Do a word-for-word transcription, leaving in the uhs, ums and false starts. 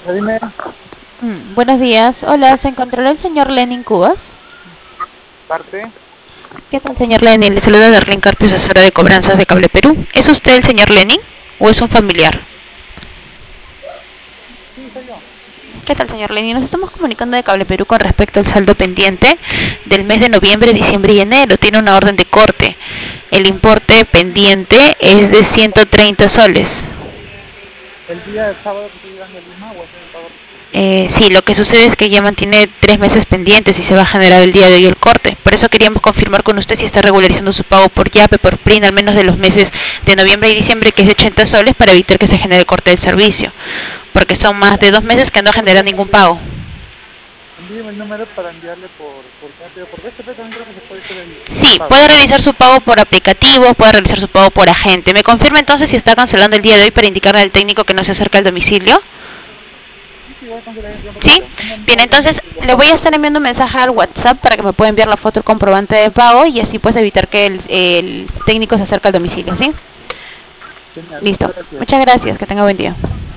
Dime, Mm, buenos días. Hola, ¿se encontrará el señor Lenin Cubas? parte. ¿Qué tal, señor Lenin? Le saluda Darlene Carpio, asesora de cobranzas de Cable Perú. ¿Es usted el señor Lenin o es un familiar? Sí, soy yo. ¿Qué tal, señor Lenin? Nos estamos comunicando de Cable Perú con respecto al saldo pendiente del mes de noviembre, diciembre y enero. Tiene una orden de corte. El importe pendiente es de ciento treinta soles. El día del sábado que estoy llegando a Lima, voy a hacer el pago respectivo. Eh, sí, lo que sucede es que ya mantiene tres meses pendientes y se va a generar el día de hoy el corte. Por eso queríamos confirmar con usted si está regularizando su pago por Yape, por Plin, al menos de los meses de noviembre y diciembre, que es de ochenta soles, para evitar que se genere el corte del servicio. Porque son más de dos meses que no genera ningún pago. Envíeme el número para enviarle por, por Yape o por B C P, también creo que se puede hacer el, el Sí, pago, puede ¿no? realizar su pago por aplicativo, puede realizar su pago por agente. ¿Me confirma entonces si está cancelando el día de hoy para indicarle al técnico que no se acerca al domicilio? Sí, sí, voy a cancelar un ¿Sí? ratito. Un momento, Bien, voy a entonces el le WhatsApp. voy a estar enviando un mensaje al WhatsApp para que me pueda enviar la foto del comprobante de pago y así pues evitar que el, el técnico se acerque al domicilio, ¿sí? Genial, muchas Listo. gracias. Muchas gracias, que tenga buen día.